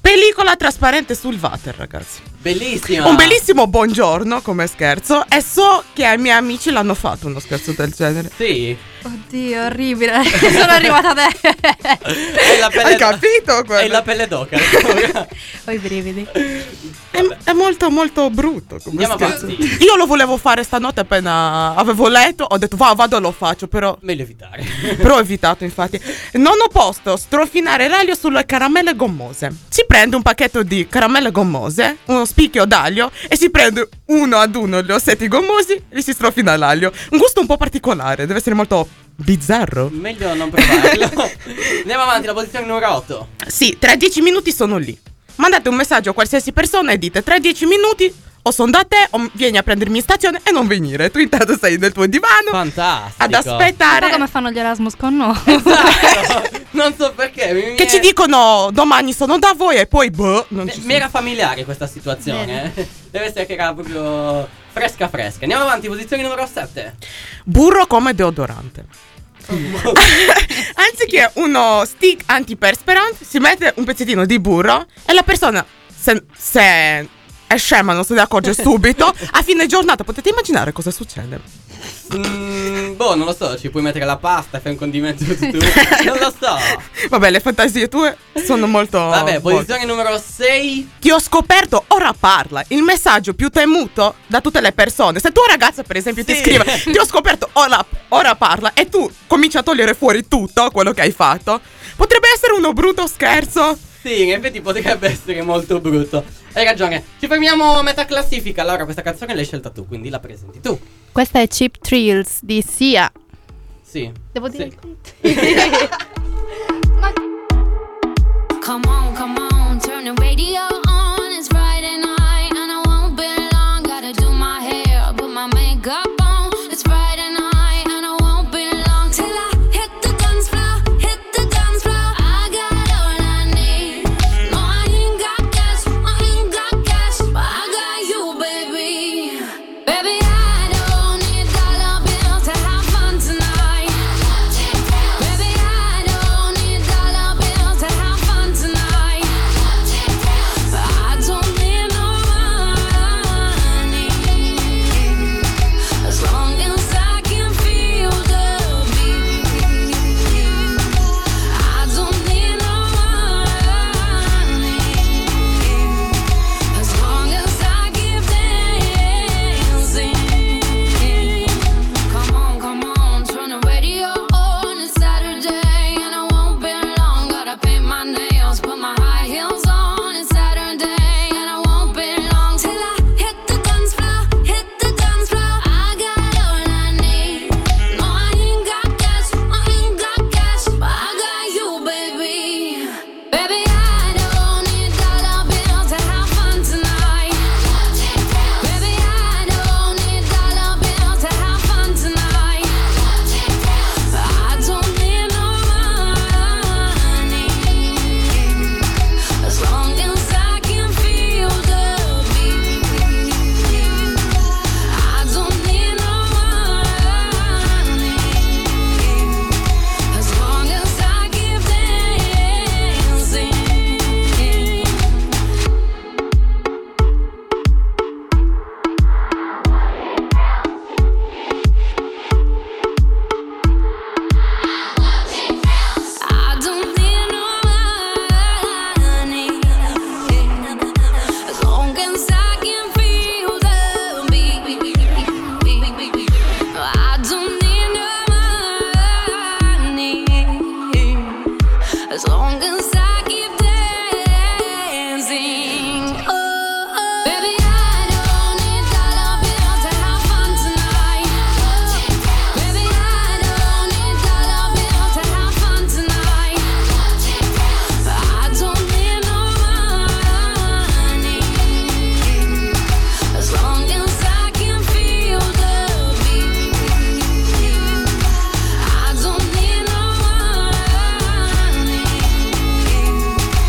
pellicola trasparente sul water, ragazzi. Bellissima. Un bellissimo buongiorno come scherzo. E so che ai miei amici l'hanno fatto uno scherzo del genere. Sì. Oddio, orribile. Sono arrivata a te. Hai la pelle Hai capito? d- Hai la pelle d'oca. Ho i brividi. È, è molto molto brutto come Andiamo scherzo. avanti. Io lo volevo fare stanotte appena avevo letto. Ho detto va, vado, lo faccio. Però Meglio evitare. Però ho evitato, infatti. Nono posto, strofinare l'aglio sulle caramelle gommose. Si prende un pacchetto di caramelle gommose, uno spicchio d'aglio, e si prende uno ad uno gli ossetti gommosi e si strofina l'aglio. Un gusto un po' particolare, deve essere molto bizzarro. Meglio non provarlo. Andiamo avanti, la posizione numero otto. Sì, tra dieci minuti sono lì. Mandate un messaggio a qualsiasi persona e dite tra dieci minuti o sono da te o vieni a prendermi in stazione e non venire. Tu intanto sei nel tuo divano. Fantastico. Ad aspettare. Un po' come fanno gli Erasmus con noi. Esatto. Non so perché. Mi, Che ci dicono domani sono da voi e poi boh, non ci Mi era familiare questa situazione. eh. Deve essere che era proprio fresca fresca. Andiamo avanti, posizione numero sette. Burro come deodorante. Anziché uno stick antiperspirante, si mette un pezzettino di burro e la persona, se, se è scema, non se ne accorge subito. A fine giornata potete immaginare cosa succede. Mm, boh, non lo so, ci puoi mettere la pasta e fai un condimento tu. Non lo so. Vabbè, le fantasie tue sono molto. Vabbè, molto. posizione numero sei. Ti ho scoperto, ora parla. Il messaggio più temuto da tutte le persone. Se tua ragazza, per esempio, Sì. ti scrive ti ho scoperto, ora, ora parla, e tu cominci a togliere fuori tutto quello che hai fatto, potrebbe essere uno brutto scherzo. Sì, in effetti potrebbe essere molto brutto. Hai ragione. Ci fermiamo a metà classifica. Allora, questa canzone l'hai scelta tu, quindi la presenti tu. Questa è Cheap Thrills di Sia. Sì. Devo dire Sì. Come on, come on, turn the radio on. It's Friday night and I won't be long. Gotta do my hair, put my makeup on. It's Friday night and I won't be long till I hit the dance floor, hit the dance floor. I got all I need. No, I ain't got cash, I ain't got cash, but I got you, baby. Baby, I don't need dollar bills to have fun tonight. Baby, I don't need dollar bills to have fun tonight. But I don't need no money as long as I can feel the beat. I don't need no money as long as I keep dancing. Come on, come on, turn the radio on. It's Saturday and I won't be long. Gotta paint my nails, put my high heels on. It's Saturday and I won't be long till I hit the dance floor, hit the dance floor. I got all I need. No, I ain't got cash, I ain't got cash, but I got you, baby. Baby, I don't need dollar bills to have fun tonight. Baby, I don't need dollar bills to have fun tonight. But I don't need no money as long as I can feel the beat. I don't need no money as long as I keep dancing. I don't need no money as long as I can feel the beat. I don't need no money as long as I keep dancing. Oh, oh. Baby, I don't need dollar bills to have fun tonight. Baby, I don't need dollar bills to have fun tonight. But I don't need no money as long as I can feel the beat. I don't need no money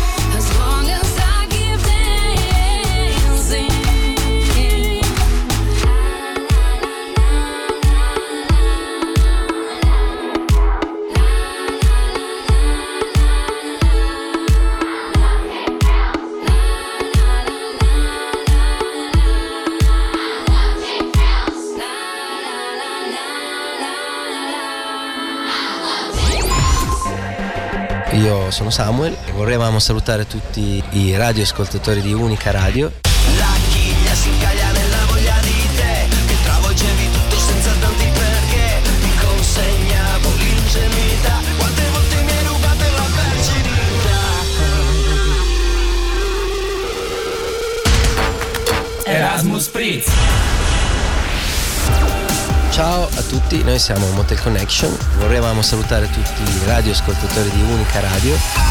io sono Samuel e vorremmo salutare tutti i radioascoltatori di Unica Radio. La chiglia si incaglia nella voglia di te, che travolgevi tutto senza tanti perché, ti consegnavo l'ingenuità, quante volte mi hai rubato la verginità. Erasmus Spritz. Ciao a tutti, noi siamo Motel Connection, vorremmo salutare tutti i radioascoltatori di Unica Radio.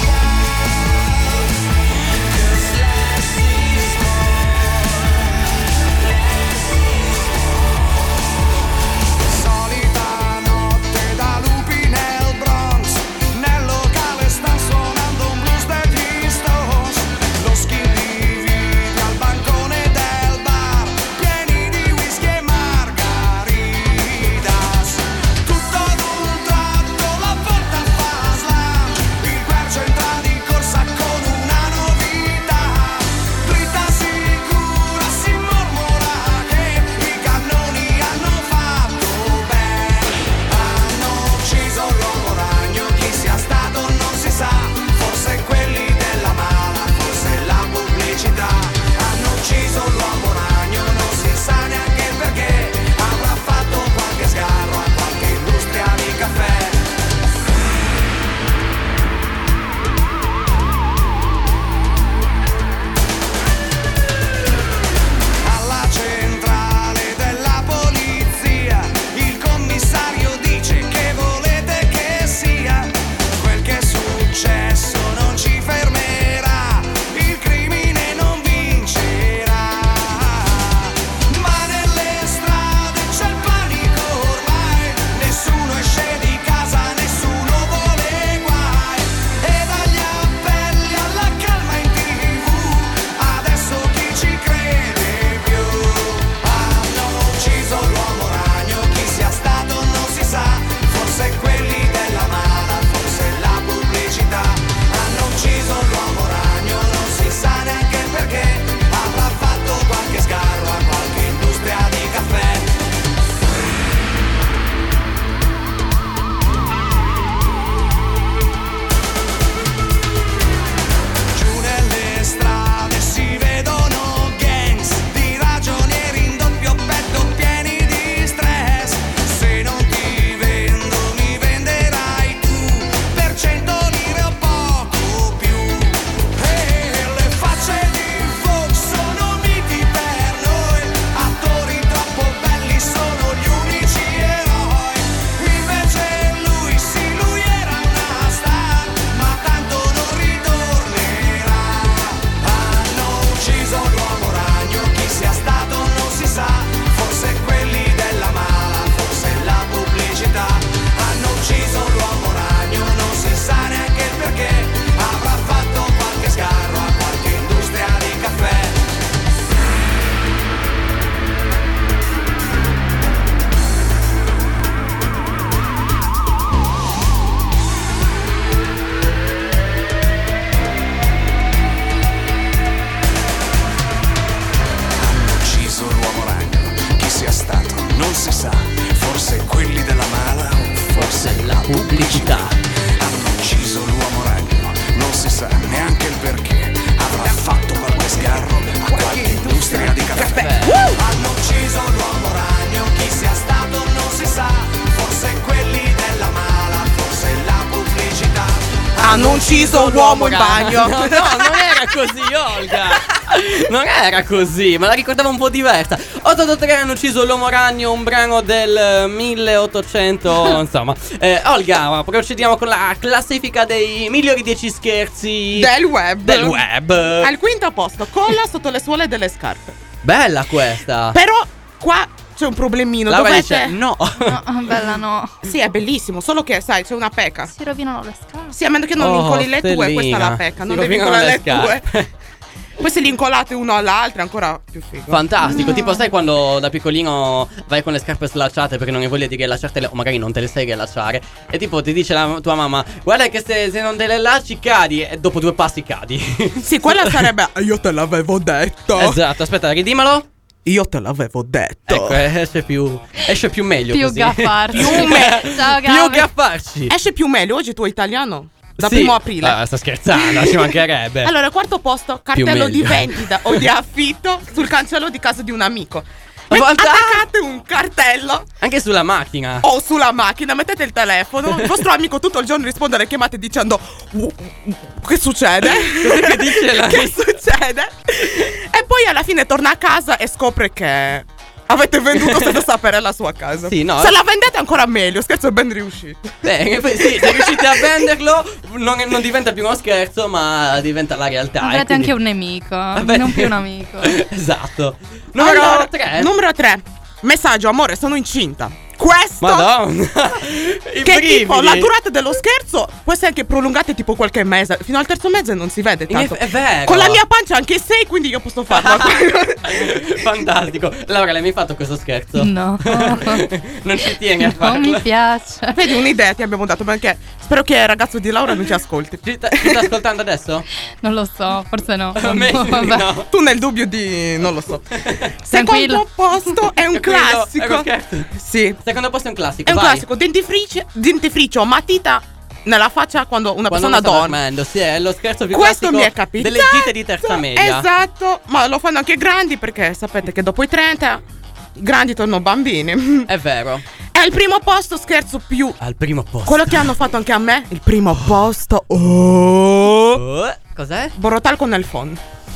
pubblicità. Hanno ucciso l'uomo ragno, non si sa neanche il perché. Avrà fatto qualche sgarro a qualche industria di caffè. Hanno ucciso l'uomo ragno, chi sia stato non si sa. Forse quelli della mala, forse la pubblicità. Hanno ucciso l'uomo in bagno. No, no, non era così, Olga. Non era così, me la ricordavo un po' diversa. ottantotto hanno ucciso l'uomo ragno, un brano del milleottocento. Insomma, eh, Olga, procediamo con la classifica dei migliori dieci scherzi del web. Del web. Al quinto posto, colla sotto le suole delle scarpe. Bella questa. Però qua c'è un problemino. Laura dovete... dice no. No, bella no. Sì, è bellissimo, solo che sai, c'è una pecca. Si rovinano le scarpe. Sì, a meno che non Oh, incoli le tue, stellina. questa è la pecca. Si Non devi rovinano incolare le le tue. Poi se li incolate uno all'altra è ancora più figo. Fantastico, No. tipo sai quando da piccolino vai con le scarpe slacciate perché non hai voglia di rilasciartele o magari non te le sai rilasciare e tipo ti dice la tua mamma guarda che se, se non te le lasci cadi e dopo due passi cadi. Sì, quella sarebbe io te l'avevo detto. Esatto, aspetta, ridimalo. Io te l'avevo detto. Ecco, esce più esce più meglio Più così. gaffarci. Più me- Ciao, Più Gabe. gaffarci. Esce più meglio, oggi tu italiano. da Sì. primo aprile. Ah, sto scherzando, ci mancherebbe. Allora, quarto posto, Più cartello di meglio. vendita o di affitto sul cancello di casa di un amico. Ma Attaccate un cartello Anche sulla macchina. o sulla macchina, mettete il telefono, il vostro amico tutto il giorno risponde alle chiamate dicendo "Uh, uh, che succede? Cos'è che dice la- Che succede?" E poi alla fine torna a casa e scopre che avete venduto senza sapere la sua casa. Sì, no. Se la vendete ancora meglio, scherzo, è ben riuscito. Beh, poi sì, se riuscite a venderlo, non, non diventa più uno scherzo, ma diventa la realtà. Avrete e quindi- anche un nemico, Vabbè. non più un amico. Esatto. Numero Allora, tre. Numero tre. Messaggio, amore, sono incinta. Questo Madonna. I che brividi. tipo la durata dello scherzo può essere anche prolungata tipo qualche mese. Fino al terzo mese non si vede In tanto. eff- è vero. Con la mia pancia anche sei, quindi io posso farlo. Fantastico. Laura, l'hai mai fatto questo scherzo? No. Non ci tieni a Non farlo. mi piace. Vedi, un'idea ti abbiamo dato, perché spero che il ragazzo di Laura non ci ascolti. Ci sta, ci sta ascoltando adesso? Non lo so, forse no. Meglio di Vabbè. no. Tu nel dubbio di... non lo so. Tranquillo. Secondo posto è un Tranquillo, è classico. uno scherzo. Sì. Secondo posto è un classico. È un vai. classico. Dentifricio, dentifricio, matita nella faccia quando una Quando persona uno sta dorme. dormendo, sì, è lo scherzo più Questo classico mi è capitato. delle gite di terza media. Esatto, ma lo fanno anche i grandi, perché sapete che dopo i trenta i grandi tornano bambini. È vero. È al primo posto scherzo più Al primo posto. quello che hanno fatto anche a me. Il primo posto. Oh. Oh, cos'è? Borotalco nel phon.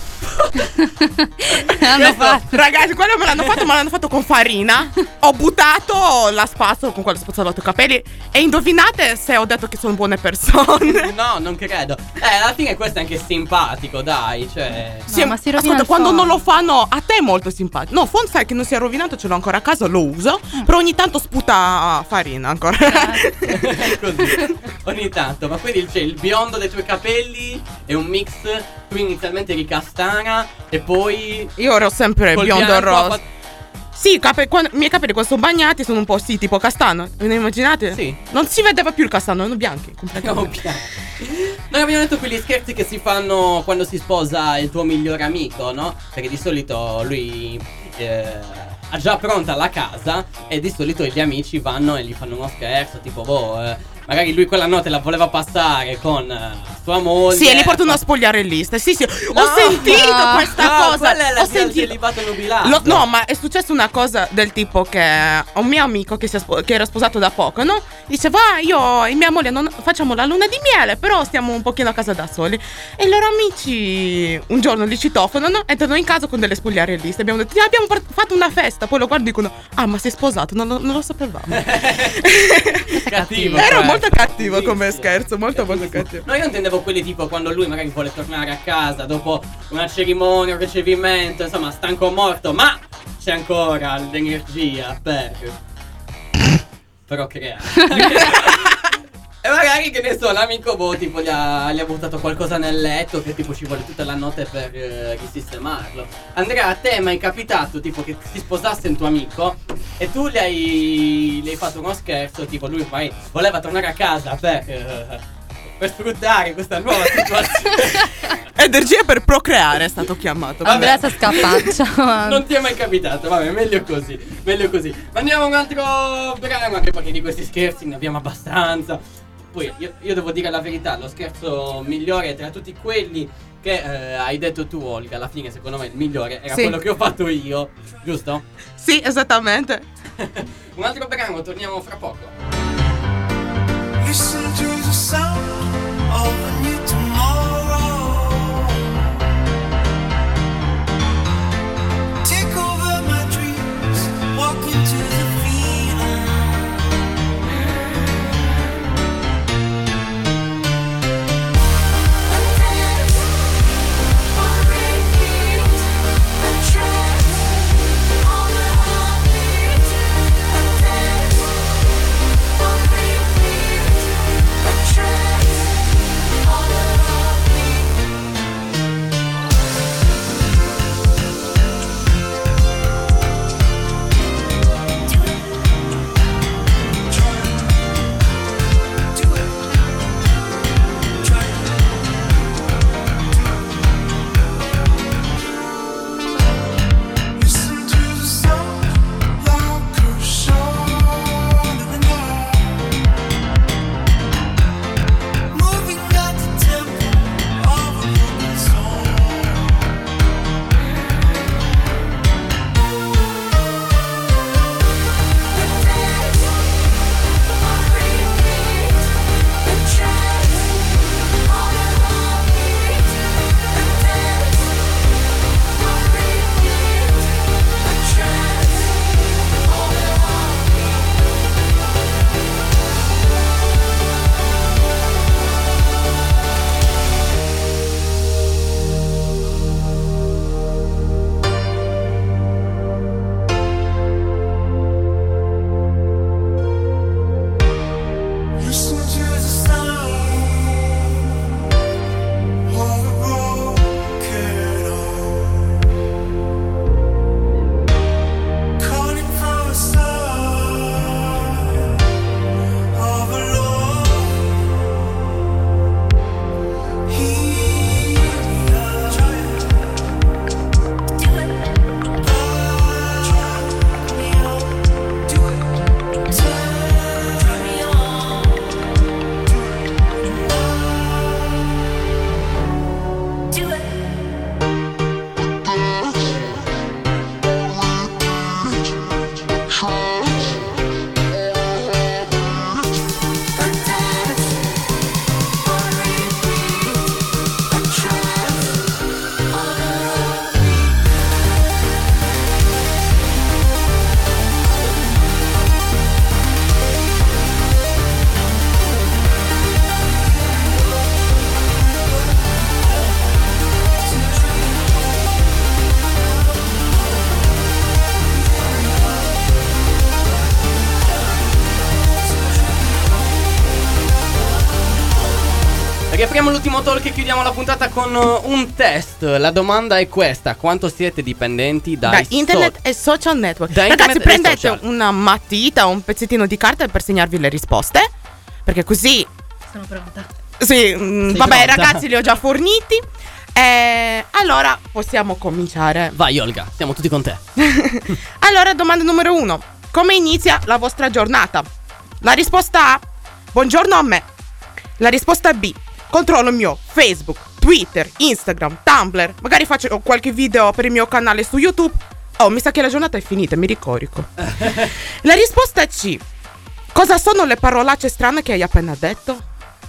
Hanno fatto. Ragazzi, quello me l'hanno fatto, ma l'hanno fatto con farina. Ho buttato la spazzola con quello spazzolato i capelli. E indovinate se ho detto che sono buone persone. No, non credo. Eh, alla fine questo è anche simpatico, dai, cioè. Sì, No, ma si rovina ascolta, il quando phon. non lo fanno a te è molto simpatico. No, phon sai che non si è rovinato, ce l'ho ancora a casa, lo uso. Mm. Però ogni tanto sputa farina ancora. Così. Ogni tanto. Ma quindi c'è il biondo dei tuoi capelli è un mix. Tu inizialmente eri castana e poi Io ero sempre col biondo e bianco rosa. ha Sì, i cape- quando- i miei capelli quando sono bagnati sono un po' sì, tipo castano. Ve ne immaginate? Sì. Non si vedeva più il castano, erano bianchi fatto- completamente. No, bianco. Noi abbiamo detto quegli scherzi che si fanno quando si sposa il tuo migliore amico, no? Perché di solito lui eh, ha già pronta la casa e di solito gli amici vanno e gli fanno uno scherzo, tipo, boh, eh, magari lui quella notte la voleva passare con eh, sua moglie. Sì, e li portano a spogliare in lista. Sì, sì. No, ho sentito no, questa No, cosa. quella è la ho il sentito. celibato nubilato. Lo- no, ma è successa una cosa del tipo che un mio amico che, si è spo- che era sposato da poco, no? Dice, va, io e mia moglie non facciamo la luna di miele, però stiamo un pochino a casa da soli. E i loro amici un giorno li citofonano, entrano in casa con delle spogliarelliste. Abbiamo detto, "Ti abbiamo par- fatto una festa." Poi lo guardo e dicono, ah, ma sei sposato, non lo, non lo sapevamo. Cattivo. Ero cioè. molto cattivo come Bellissimo. scherzo, molto molto Bellissimo. cattivo. No, io intendevo quelli tipo quando lui magari vuole tornare a casa dopo una cerimonia, un ricevimento, insomma, stanco o morto, ma c'è ancora l'energia per procreare. E magari, che ne so, l'amico boh, tipo gli ha, gli ha buttato qualcosa nel letto che tipo ci vuole tutta la notte per eh, risistemarlo. Andrea, a te è mai capitato tipo che si sposasse un tuo amico e tu gli hai, gli hai fatto uno scherzo, tipo lui poi voleva tornare a casa per, eh, per sfruttare questa nuova situazione. Energia per procreare è stato chiamato. Andrea si scapaccia. Non ti è mai capitato, vabbè, meglio così, meglio così. Ma andiamo a un altro brano, anche perché di questi scherzi ne abbiamo abbastanza. Poi io, io devo dire la verità, lo scherzo migliore tra tutti quelli che eh, hai detto tu, Olga, alla fine secondo me il migliore era Sì. quello che ho fatto io, giusto? Sì, esattamente. Un altro brano, torniamo fra poco. Listen to the sound of a new tomorrow. Take over my dreams, walk into the freedom. On repeat, a track apriamo l'ultimo talk e chiudiamo la puntata con uh, un test. La domanda è questa: quanto siete dipendenti dai da internet so- e social network? Da Ragazzi, internet e prendete social. una matita o un pezzettino di carta per segnarvi le risposte, perché così Sono pronta. sì, mm, Sei vabbè, pronta? ragazzi, li ho già forniti. Eh, allora possiamo cominciare. Vai Olga, siamo tutti con te. Allora, domanda numero uno: come inizia la vostra giornata? La risposta A: buongiorno a me. La risposta B: controllo il mio Facebook, Twitter, Instagram, Tumblr. Magari faccio qualche video per il mio canale su YouTube. Oh, mi sa che la giornata è finita, mi ricorico. La risposta C: cosa sono le parolacce strane che hai appena detto?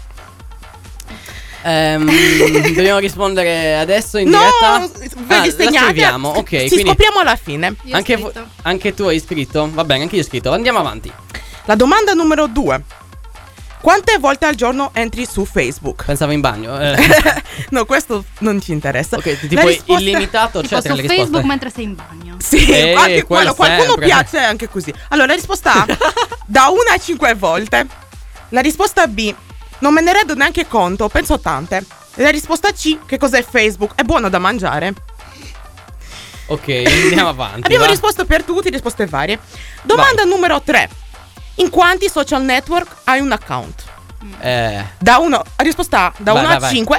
Ehm, dobbiamo rispondere adesso in No, diretta? ve Ah, li la segnate. scriviamo, ok. Ci quindi scopriamo alla fine. Io ho anche, scritto. vo- anche tu hai scritto? Va bene, anche io ho scritto. Andiamo avanti. La domanda numero due: quante volte al giorno entri su Facebook? Pensavo in bagno. Eh. No, questo non ci interessa. Ok, La tipo risposta- illimitato, Tipo c'è tra su le risposte. Facebook mentre sei in bagno. Sì, Eh, anche quello quello, qualcuno sempre. piace anche così. Allora, la risposta A: da una a cinque volte. La risposta B: non me ne rendo neanche conto, penso tante. E la risposta C: che cos'è Facebook? È buono da mangiare. Ok, andiamo avanti. Abbiamo va. risposto per tutti, risposte varie. Domanda numero tre: in quanti social network hai un account? Eh, Da uno, risposta A: da Vai, uno vai, a vai. cinque.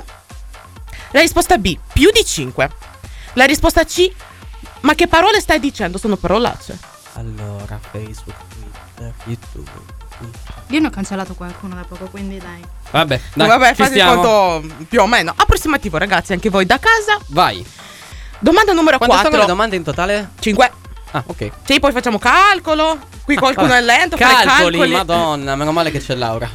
La risposta B: più di cinque. La risposta C: ma che parole stai dicendo? Sono parolacce. allora, Facebook, Twitter, YouTube. Io ne ho cancellato qualcuno da poco, quindi dai. Vabbè, dai, Vabbè, ci fate stiamo. conto più o meno. Approssimativo, ragazzi, anche voi da casa. Vai. Domanda numero Quante sono quattro. le domande in totale? cinque. Ah, ok. Sì, poi facciamo calcolo. Qui qualcuno Vabbè. è lento, fa i Calcoli, calcoli. madonna, meno male che c'è Laura.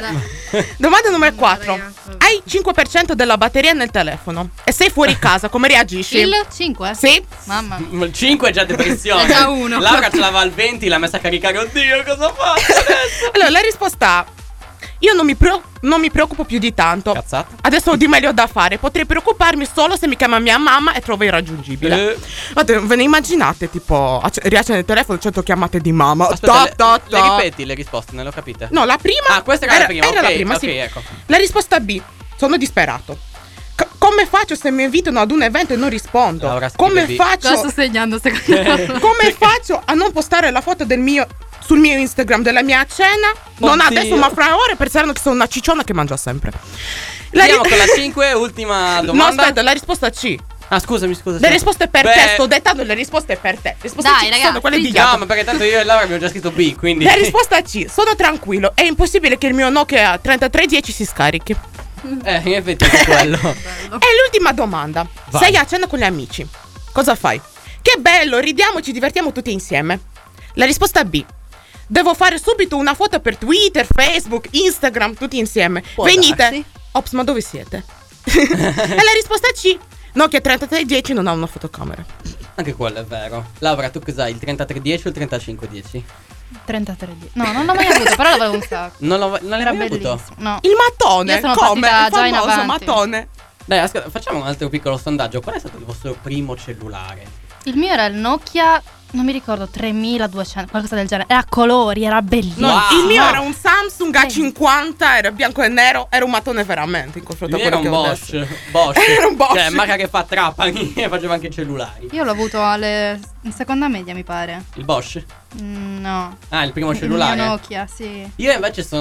Domanda numero quattro. Hai cinque per cento della batteria nel telefono e sei fuori casa, come reagisci? Il cinque? Sì. Mamma mia. Il cinque è già depressione. È già uno. Laura ce l'aveva al venti, l'ha messa a caricare. Oddio, cosa faccio adesso? Allora, la risposta A: io non mi, pre- non mi preoccupo più di tanto. Cazzata. Adesso ho di meglio da fare. Potrei preoccuparmi solo se mi chiama mia mamma e trovo irraggiungibile. Eh. Guardate, ve ne immaginate, tipo, acc- riaccende il telefono, cento chiamate di mamma. Aspetta, Ta, le, ta, le ta. ripeti le risposte, non le ho capite. No, la prima. Ah, questa era, la prima. Era ok, la prima, ok, sì. ecco. La risposta B: sono disperato. C- come faccio se mi invitano ad un evento e non rispondo? Laura scrive Come B. faccio? Cosa sto segnando secondo me? Come faccio a non postare la foto del mio sul mio Instagram della mia cena? Non Oddio. adesso, ma fra ore penseranno che sono una cicciona che mangia sempre. La Andiamo ri- con la cinque, ultima No, domanda. aspetta, la risposta C. Ah, scusami, scusa. Le risposte per Beh, te, sto dettando le risposte per te. Le risposte Dai, C ragazzi, sono quelle di No, Jacopo. ma perché tanto io e Laura abbiamo già scritto B, quindi. La risposta C: sono tranquillo. È impossibile che il mio Nokia trentatré dieci si scarichi. Eh, in effetti è quello. E l'ultima domanda: Vai. sei a cena con gli amici, cosa fai? Che bello, ridiamo, ci divertiamo tutti insieme. La risposta B: devo fare subito una foto per Twitter, Facebook, Instagram, tutti insieme. Può Venite. darsi. Ops, ma dove siete? E la risposta C: Nokia trentatré dieci non ha una fotocamera. Anche quello è vero. Laura, tu cos'hai? Il trentatré dieci o il trentacinque dieci? trentatré di No, non l'ho mai avuto, però l'avevo un sacco. Non, l'ho, non l'hai Era mai avuto? bellissimo. No. Il mattone, Io sono come? partita Il già in famoso avanti. mattone. Dai, ascolta, facciamo un altro piccolo sondaggio. Qual è stato il vostro primo cellulare? Il mio era il Nokia, non mi ricordo, tremiladuecento, qualcosa del genere. Era a colori, era bellissimo. No, Wow. il mio era un Samsung A cinquanta, era bianco e nero, era un mattone veramente in confronto Il a mio quello era un che ho adesso. Bosch. Bosch. Era un Bosch. Cioè, marca che fa trapani e faceva anche i cellulari. Io l'ho avuto alle in seconda media, mi pare. Il Bosch? Mm, no. Ah, il primo Il cellulare? mio Nokia, sì. Io invece sono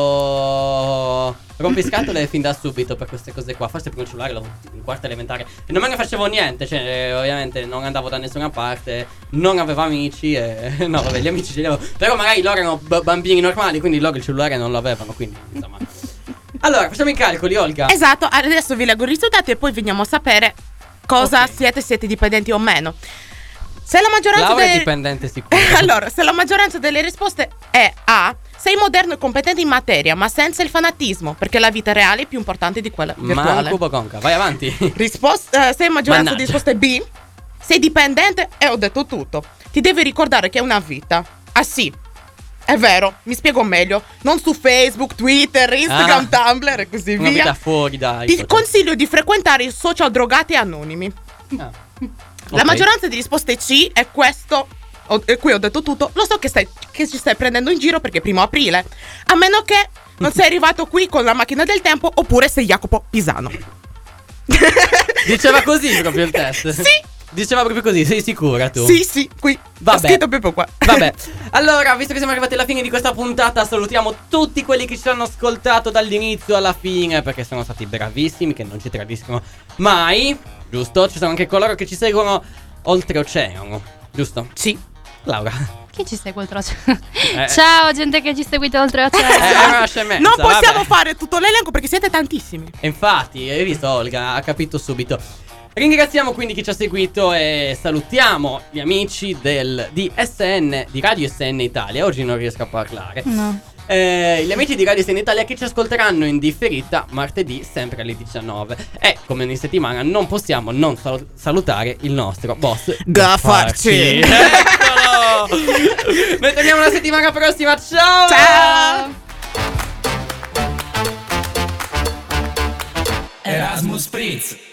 stato rompiscatole fin da subito per queste cose qua. Forse il primo cellulare l'avevo in quarta elementare e non me ne facevo niente. Cioè, eh, ovviamente non andavo da nessuna parte, non avevo amici e... No, vabbè, gli amici ce li avevo. Però magari loro erano b- bambini normali, quindi loro il cellulare non lo avevano, quindi insomma. Allora, facciamo i calcoli, Olga. Esatto, adesso vi leggo i risultati e poi veniamo a sapere cosa Ok. siete, siete dipendenti o meno. Se la maggioranza Laura è delle... dipendente sicuro. Allora, se la maggioranza delle risposte è A, sei moderno e competente in materia, ma senza il fanatismo, perché la vita reale è più importante di quella virtuale. Manco Boconca, vai avanti. Risposta, eh, se maggioranza di Mannaggia. risposte B, sei dipendente e ho detto tutto. Ti devi ricordare che è una vita. Ah sì, è vero, mi spiego meglio. Non su Facebook, Twitter, Instagram, Ah. Tumblr e così Una via. vita fuori dai. Ti social. consiglio di frequentare i social drogati e anonimi. Ah. La Ok. maggioranza di risposte C è questo. Ho- e qui ho detto tutto. Lo so che, stai, che ci stai prendendo in giro perché è primo aprile. A meno che non sei arrivato qui con la macchina del tempo oppure sei Jacopo Pisano. Diceva così proprio il test? Sì. Diceva proprio così, sei sicura tu? Sì, sì, qui. Vabbè. Ho scritto proprio qua. Vabbè. Allora, visto che siamo arrivati alla fine di questa puntata, salutiamo tutti quelli che ci hanno ascoltato dall'inizio alla fine, perché sono stati bravissimi, che non ci tradiscono mai. Giusto? Ci sono anche coloro che ci seguono oltreoceano, giusto? Sì. Laura. Chi ci segue oltreoceano? Eh. Ciao, gente che ci seguite oltreoceano. Eh, è una scemenza, Non possiamo vabbè. fare tutto l'elenco perché siete tantissimi. E infatti, hai visto Olga, ha capito subito. Ringraziamo quindi chi ci ha seguito e salutiamo gli amici del, di S N, di Radio S N Italia. Oggi non riesco a parlare. No. Eh, gli amici di Radio S N Italia che ci ascolteranno in differita martedì sempre alle diciannove. E come ogni settimana non possiamo non sal- salutare il nostro boss Gaffarci. Eccolo. Noi torniamo la settimana prossima. Ciao. Ciao. Erasmus Spritz.